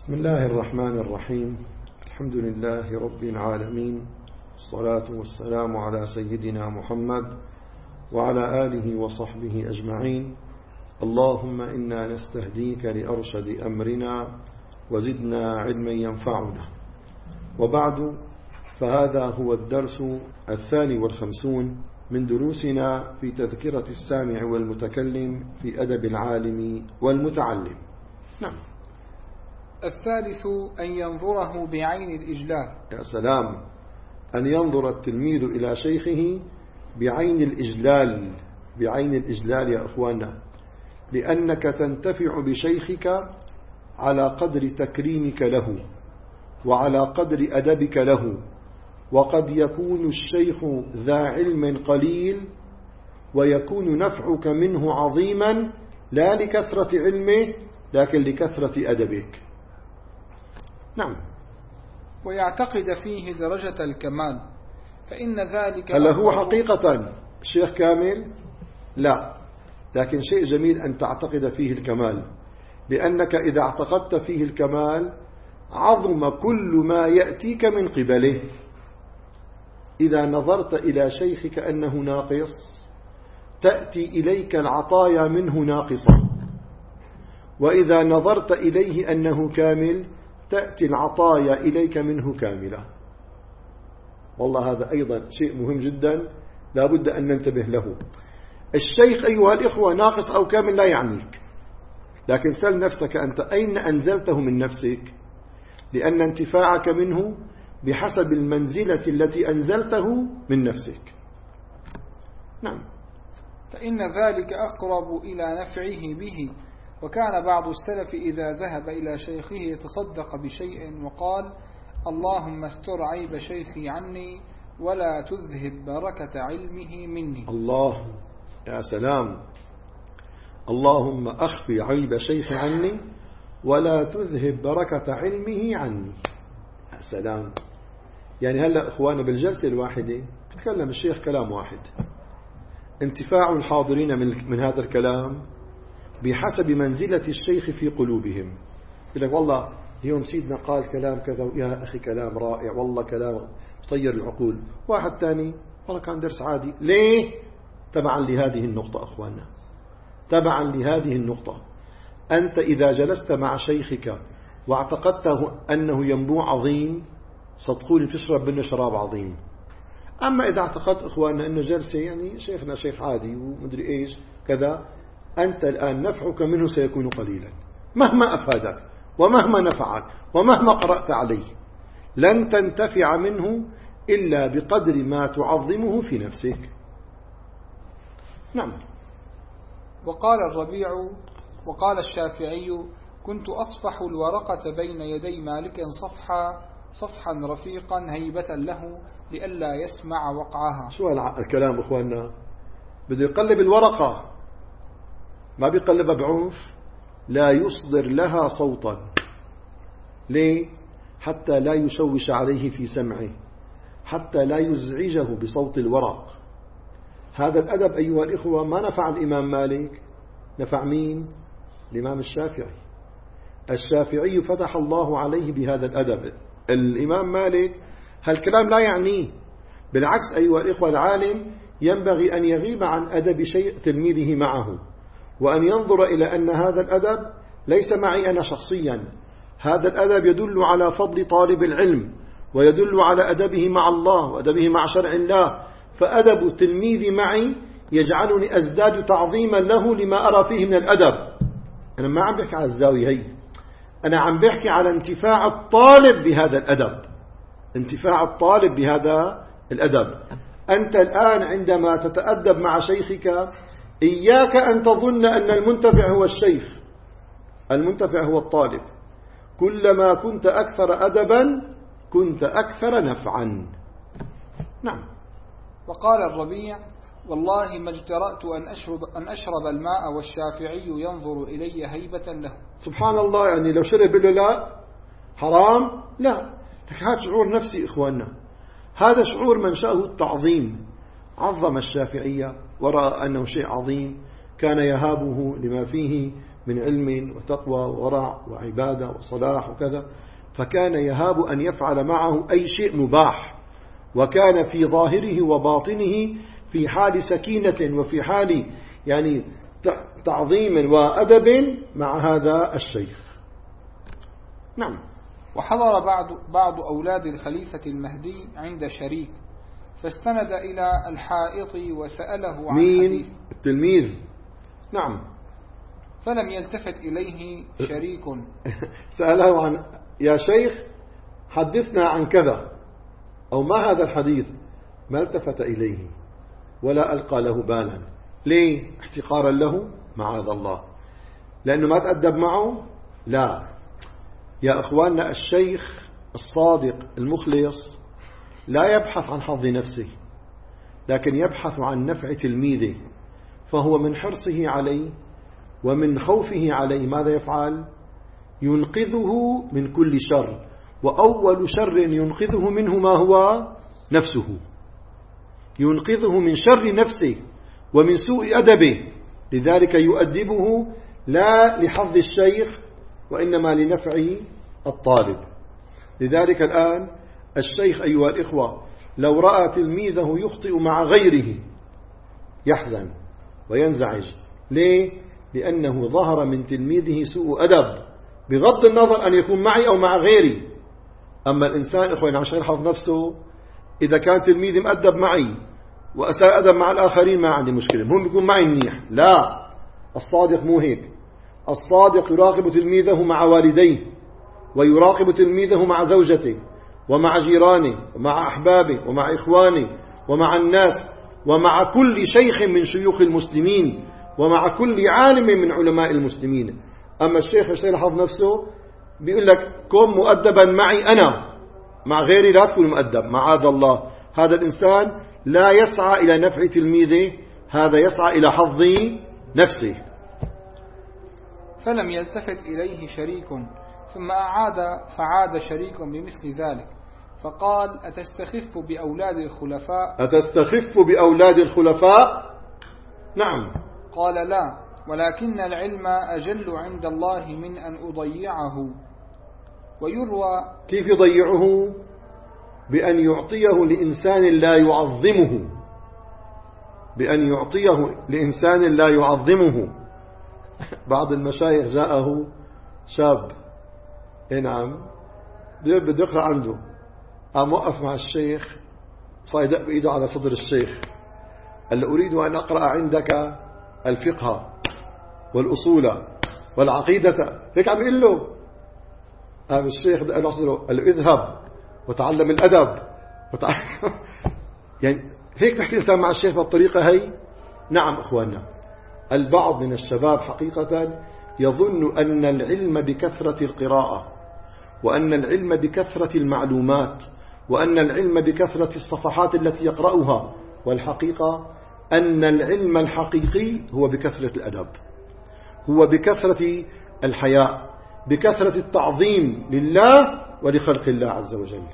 بسم الله الرحمن الرحيم. الحمد لله رب العالمين، الصلاة والسلام على سيدنا محمد وعلى آله وصحبه أجمعين. اللهم إنا نستهديك لأرشد أمرنا وزدنا علما ينفعنا. وبعد، فهذا هو الدرس 52 من دروسنا في تذكرة السامع والمتكلم في أدب العالم والمتعلم. نعم. الثالث أن ينظره بعين الإجلال. يا سلام، أن ينظر التلميذ إلى شيخه بعين الإجلال. بعين الإجلال يا أخوانا، لأنك تنتفع بشيخك على قدر تكريمك له وعلى قدر أدبك له. وقد يكون الشيخ ذا علم قليل ويكون نفعك منه عظيما، لا لكثرة علمه لكن لكثرة أدبك. نعم. ويعتقد فيه درجة الكمال، فإن ذلك هل هو حقيقة الشيخ كامل؟ لا، لكن شيء جميل أن تعتقد فيه الكمال، لأنك إذا اعتقدت فيه الكمال عظم كل ما يأتيك من قبله. إذا نظرت إلى شيخك أنه ناقص، تأتي إليك العطايا منه ناقصة، وإذا نظرت إليه أنه كامل تأتي العطايا إليك منه كاملة. والله هذا أيضا شيء مهم جدا لا بد أن ننتبه له. الشيخ أيها الإخوة ناقص أو كامل لا يعنيك، لكن سل نفسك أنت أين أنزلته من نفسك، لأن انتفاعك منه بحسب المنزلة التي أنزلته من نفسك. نعم. فإن ذلك أقرب إلى نفعه به. وكان بعض السلف إذا ذهب إلى شيخه يتصدق بشيء وقال: اللهم استر عيب شيخي عني ولا تذهب بركة علمه مني. الله، يا سلام. اللهم أخفي عيب شيخي عني ولا تذهب بركة علمه عني. يا سلام. يعني هلأ إخوانا بالجلسة الواحدة تتكلم الشيخ كلام واحد، انتفاع الحاضرين من هذا الكلام بحسب منزلة الشيخ في قلوبهم. يقول لك والله اليوم سيدنا قال كلام كذا، يا أخي كلام رائع، والله كلام طير العقول. واحد ثاني والله كان درس عادي. ليه؟ تبعا لهذه النقطة أخوانا، تبعا لهذه النقطة. أنت إذا جلست مع شيخك واعتقدته أنه ينبوع عظيم، صدقوني تشرب منه شراب عظيم. أما إذا اعتقدت إخواننا أنه جلسة يعني شيخنا شيخ عادي ومدري إيش كذا، أنت الآن نفعك منه سيكون قليلا، مهما أفادك ومهما نفعك ومهما قرأت عليه لن تنتفع منه إلا بقدر ما تعظمه في نفسك. نعم. وقال الربيع وقال الشافعي: كنت أصفح الورقة بين يدي مالك صفحا رفيقا هيبة له لئلا يسمع وقعها. شو الكلام أخواننا؟ بده يقلب الورقة، ما بيقلبها بعنف، لا يصدر لها صوتا. ليه؟ حتى لا يشوش عليه في سمعه، حتى لا يزعجه بصوت الورق. هذا الأدب أيها الإخوة ما نفع الإمام مالك، نفع مين؟ الإمام الشافعي. الشافعي فتح الله عليه بهذا الأدب. الإمام مالك هالكلام لا يعنيه، بالعكس أيها الإخوة العالم ينبغي أن يغيب عن أدب شيء تلميذه معه، وأن ينظر إلى أن هذا الأدب ليس معي أنا شخصيا، هذا الأدب يدل على فضل طالب العلم ويدل على أدبه مع الله وأدبه مع شرع الله. فأدب التلميذ معي يجعلني أزداد تعظيما له لما أرى فيه من الأدب. أنا ما عم بحكي على الزاوية هي، أنا عم بحكي على انتفاع الطالب بهذا الأدب، انتفاع الطالب بهذا الأدب. أنت الآن عندما تتأدب مع شيخك إياك أن تظن أن المنتفع هو الشيخ، المنتفع هو الطالب. كلما كنت أكثر أدبا كنت أكثر نفعا. نعم. وقال الربيع: والله ما اجترأت أن أشرب الماء والشافعي ينظر إلي هيبة له. سبحان الله، يعني لو شرب له لا حرام؟ لا، هذا شعور نفسي إخواننا، هذا شعور منشأه التعظيم. عظم الشافعية ورأى أنه شيء عظيم، كان يهابه لما فيه من علم وتقوى وورع وعبادة وصلاح وكذا، فكان يهاب أن يفعل معه أي شيء مباح، وكان في ظاهره وباطنه في حال سكينة وفي حال يعني تعظيم وأدب مع هذا الشيخ. نعم. وحضر بعض أولاد الخليفة المهدي عند شريك، فاستند إلى الحائط وسأله عن حديث التلميذ. نعم. فلم يلتفت إليه شريك. سأله عن يا شيخ حدثنا عن كذا أو ما هذا الحديث، ما التفت إليه ولا ألقى له بالا. ليه؟ احتقارا له؟ معاذ الله. لأنه ما تأدب معه؟ لا يا أخواننا، الشيخ الصادق المخلص لا يبحث عن حظ نفسه، لكن يبحث عن نفع تلميذه، فهو من حرصه عليه ومن خوفه عليه ماذا يفعل؟ ينقذه من كل شر، وأول شر ينقذه منه ما هو؟ نفسه. ينقذه من شر نفسه ومن سوء أدبه، لذلك يؤدبه لا لحظ الشيخ وإنما لنفع الطالب. لذلك الآن الشيخ أيها الإخوة لو رأى تلميذه يخطئ مع غيره يحزن وينزعج. ليه؟ لأنه ظهر من تلميذه سوء أدب، بغض النظر أن يكون معي أو مع غيري. أما الإنسان إخواني عشان يحفظ نفسه، إذا كان تلميذي مؤدب معي وأساء أدب مع الآخرين ما عندي مشكلة، هم يكون معي منيح. لا، الصادق مو هيك. الصادق يراقب تلميذه مع والديه، ويراقب تلميذه مع زوجته ومع جيرانه ومع أحبابه ومع إخوانه ومع الناس ومع كل شيخ من شيوخ المسلمين ومع كل عالم من علماء المسلمين. أما الشيخ مش يحفظ نفسه بيقول لك كن مؤدبا معي أنا، مع غيري لا تكون مؤدب. معاذ الله، هذا الإنسان لا يسعى إلى نفع تلميذه، هذا يسعى إلى حظ نفسه. فلم يلتفت إليه شريك، ثم فعاد شريك بمثل ذلك، فقال أتستخف بأولاد الخلفاء؟ أتستخف بأولاد الخلفاء؟ نعم. قال لا، ولكن العلم أجل عند الله من أن أضيعه. ويروى كيف يضيعه؟ بأن يعطيه لإنسان لا يعظمه، بأن يعطيه لإنسان لا يعظمه. بعض المشايخ جاءه شاب نعم بده يقرأ عنده، قام وقف مع الشيخ صايدق بإيده على صدر الشيخ، قال له أريد أن أقرأ عندك الفقه والأصول والعقيدة. هيك عم يقول له. قام الشيخ قال له اذهب وتعلم الأدب يعني هيك بحكي الإنسان مع الشيخ بالطريقة هي. نعم أخواننا، البعض من الشباب حقيقة يظن أن العلم بكثرة القراءة، وأن العلم بكثرة المعلومات، وأن العلم بكثرة الصفحات التي يقرأها، والحقيقة أن العلم الحقيقي هو بكثرة الأدب، هو بكثرة الحياء، بكثرة التعظيم لله ولخلق الله عز وجل.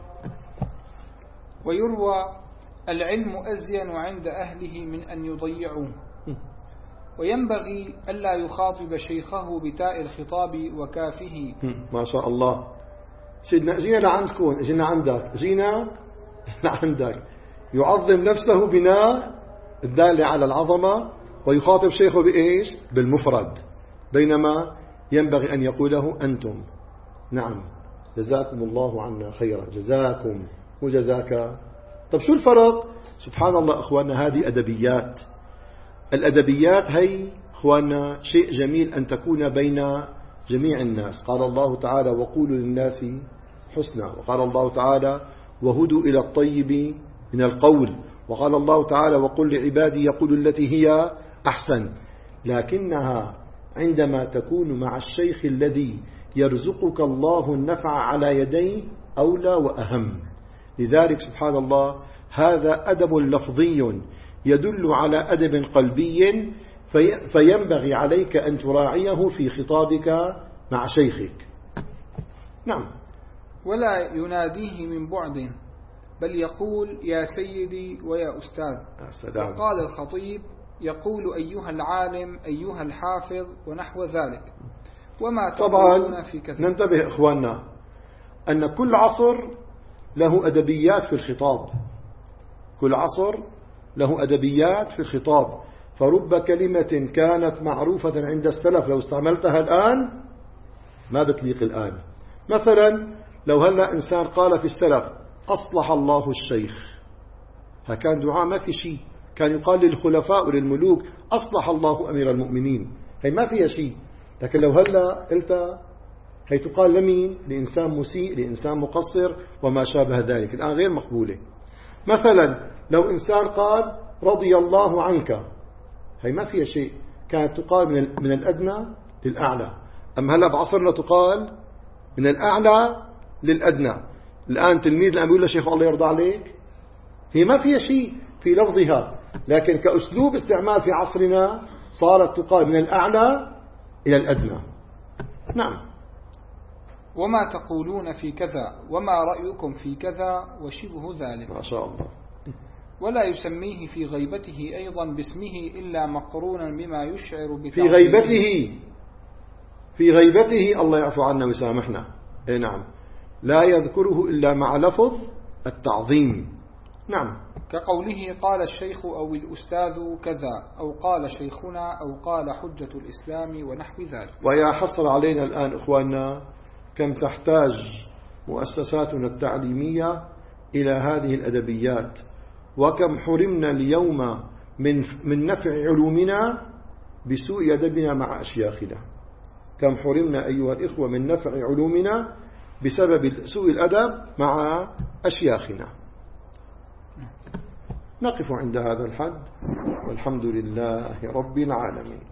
ويروى العلم أزين عند أهله من أن يضيعوه، وينبغي ألا يخاطب شيخه بتاء الخطاب وكافه. ما شاء الله. جينا لعندكم، جينا عندك، جينا لعندك. يعظم نفسه بناء الدالة على العظمة، ويخاطب شيخه بإيش؟ بالمفرد، بينما ينبغي أن يقوله أنتم. نعم، جزاكم الله عنا خيرا، جزاكم وجزاك. طب شو الفرق؟ سبحان الله أخواننا، هذه أدبيات. الأدبيات هي أخواننا شيء جميل أن تكون بين جميع الناس. قال الله تعالى وقولوا للناس حسنا، وقال الله تعالى وهدوا إلى الطيب من القول، وقال الله تعالى وقل لعبادي يقولوا التي هي أحسن. لكنها عندما تكون مع الشيخ الذي يرزقك الله النفع على يديه أولى وأهم. لذلك سبحان الله هذا أدب لفظي يدل على أدب قلبي، فينبغي عليك أن تراعيه في خطابك مع شيخك. نعم. ولا يناديه من بعد، بل يقول يا سيدي ويا أستاذ. السلام. وقال الخطيب يقول أيها العالم أيها الحافظ ونحو ذلك. وما طبعا تقولون في كذا. ننتبه إخواننا أن كل عصر له أدبيات في الخطاب، كل عصر له أدبيات في الخطاب، فرب كلمة كانت معروفة عند السلف لو استعملتها الآن ما بتليق الآن. مثلا لو هلأ إنسان قال في السلف أصلح الله الشيخ، هكان دعاء ما في شيء، كان يقال للخلفاء وللملوك أصلح الله أمير المؤمنين، هي ما فيها شيء. لكن لو هلأ قلت هي تقال لمين؟ لإنسان مسيء، لإنسان مقصر وما شابه ذلك، الآن غير مقبولة. مثلا لو إنسان قال رضي الله عنك، هي ما فيها شيء، كانت تقال من الأدنى للأعلى. أما هلأ بعصرنا تقال من الأعلى للأدنى. الآن تلميذ الآن بيقول له شيخ الله يرضى عليك، هي ما فيها شيء في لفظها، لكن كأسلوب استعمال في عصرنا صارت تقال من الأعلى إلى الأدنى. نعم. وما تقولون في كذا وما رأيكم في كذا وشبه ذلك. ما شاء الله. ولا يسميه في غيبته أيضا باسمه إلا مقرونا بما يشعر في غيبته، في غيبته الله يعفو عنا ويسامحنا. نعم، لا يذكره إلا مع لفظ التعظيم. نعم، كقوله قال الشيخ أو الأستاذ كذا، أو قال شيخنا، أو قال حجة الإسلام ونحو ذلك. ويا حصل علينا الآن إخواننا كم تحتاج مؤسساتنا التعليمية إلى هذه الأدبيات، وكم حرمنا اليوم من نفع علومنا بسوء أدبنا مع أشياخنا. كم حرمنا أيها الإخوة من نفع علومنا بسبب سوء الأدب مع أشياخنا. نقف عند هذا الحد، والحمد لله رب العالمين.